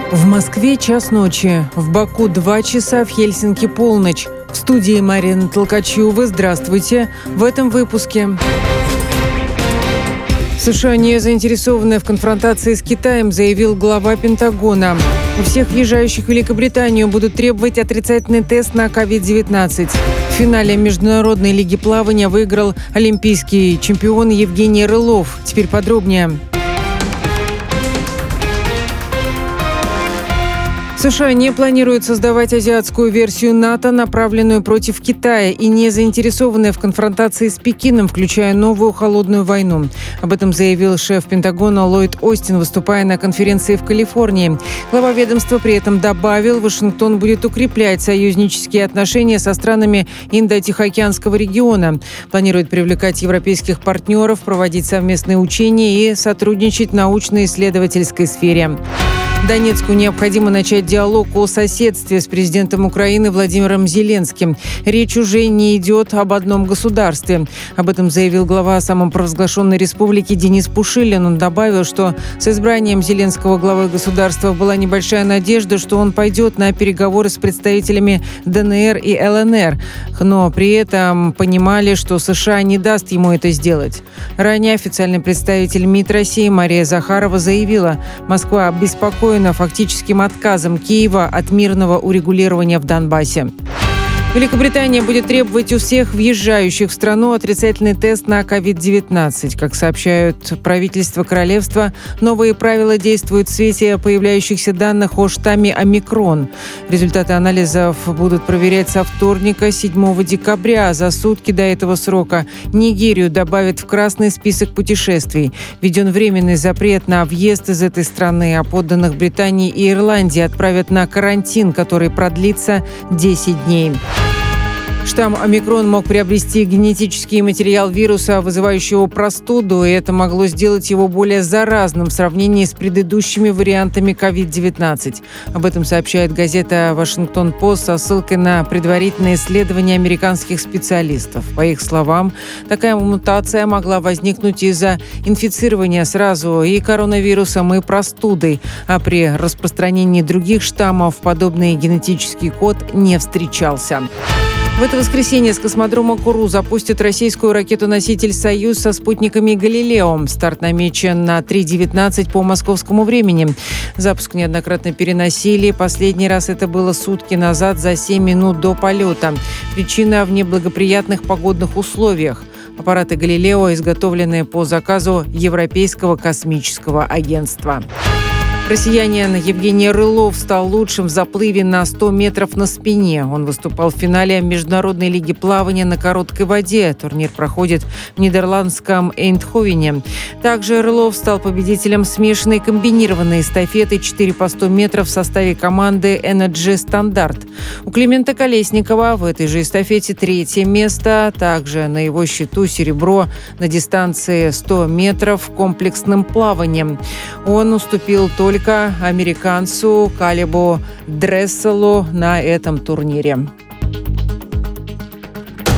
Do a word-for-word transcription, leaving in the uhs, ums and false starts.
В Москве час ночи, в Баку два часа, в Хельсинки полночь. В студии Марина Толкачева. Здравствуйте. В этом выпуске. США не заинтересованы в конфронтации с Китаем, заявил глава Пентагона. У всех въезжающих в Великобританию будут требовать отрицательный тест на ковид девятнадцать. В финале Международной лиги плавания выиграл олимпийский чемпион Евгений Рылов. Теперь подробнее. США не планируют создавать азиатскую версию НАТО, направленную против Китая, и не заинтересованы в конфронтации с Пекином, включая новую холодную войну. Об этом заявил шеф Пентагона Ллойд Остин, выступая на конференции в Калифорнии. Глава ведомства при этом добавил, Вашингтон будет укреплять союзнические отношения со странами Индо-Тихоокеанского региона, планирует привлекать европейских партнеров, проводить совместные учения и сотрудничать в научно-исследовательской сфере. Донецку необходимо начать диалог о соседстве с президентом Украины Владимиром Зеленским. Речь уже не идет об одном государстве. Об этом заявил глава самопровозглашенной республики Денис Пушилин. Он добавил, что с избранием Зеленского главой государства была небольшая надежда, что он пойдет на переговоры с представителями ДНР и ЛНР. Но при этом понимали, что США не даст ему это сделать. Ранее официальный представитель МИД России Мария Захарова заявила, Москва обеспокоена фактическим отказом Киева от мирного урегулирования в Донбассе. Великобритания будет требовать у всех въезжающих в страну отрицательный тест на ковид девятнадцать. Как сообщают правительство королевства, новые правила действуют в свете появляющихся данных о штамме омикрон. Результаты анализов будут проверять со вторника, седьмого декабря. За сутки до этого срока Нигерию добавят в красный список путешествий. Введен временный запрет на въезд из этой страны, а подданных Британии и Ирландии отправят на карантин, который продлится десять дней. Штамм омикрон мог приобрести генетический материал вируса, вызывающего простуду, и это могло сделать его более заразным в сравнении с предыдущими вариантами ковид девятнадцать. Об этом сообщает газета «Вашингтон-Пост» со ссылкой на предварительные исследования американских специалистов. По их словам, такая мутация могла возникнуть из-за инфицирования сразу и коронавирусом, и простудой, а при распространении других штаммов подобный генетический код не встречался. В это воскресенье с космодрома Куру запустят российскую ракету-носитель «Союз» со спутниками «Галилео». Старт намечен на три девятнадцать по московскому времени. Запуск неоднократно переносили. Последний раз это было сутки назад за семь минут до полета. Причина в неблагоприятных погодных условиях. Аппараты «Галилео» изготовлены по заказу Европейского космического агентства. Россиянин Евгений Рылов стал лучшим в заплыве на сто метров на спине. Он выступал в финале Международной лиги плавания на короткой воде. Турнир проходит в нидерландском Эйндховене. Также Рылов стал победителем смешанной комбинированной эстафеты четыре по сто метров в составе команды Energy Standard. У Климента Колесникова в этой же эстафете третье место. Также на его счету серебро на дистанции сто метров комплексным плаванием. Он уступил только американцу Калебу Дресселу на этом турнире.